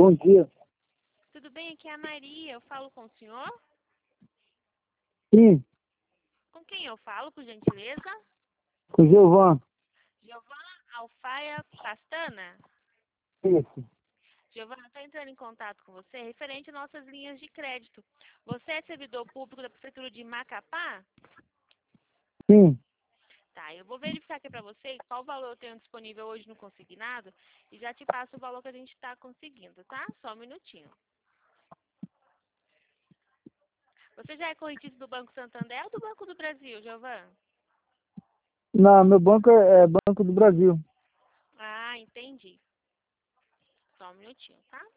Bom dia. Tudo bem? Aqui é a Maria. Eu falo com o senhor? Sim, Com quem eu falo, por gentileza? com o Gilvan. Giovana Alfaia Pastana? Isso. Giovana, estou entrando em contato com você referente às nossas linhas de crédito. Você é servidor público da Prefeitura de Macapá? Sim. Tá, eu vou verificar aqui para você qual valor eu tenho disponível hoje no consignado e já te passo o valor que a gente está conseguindo, tá? Só um minutinho. Você já é correntista do Banco Santander ou do Banco do Brasil, Giovana? Não, meu banco é Banco do Brasil. Ah, entendi. Só um minutinho, tá?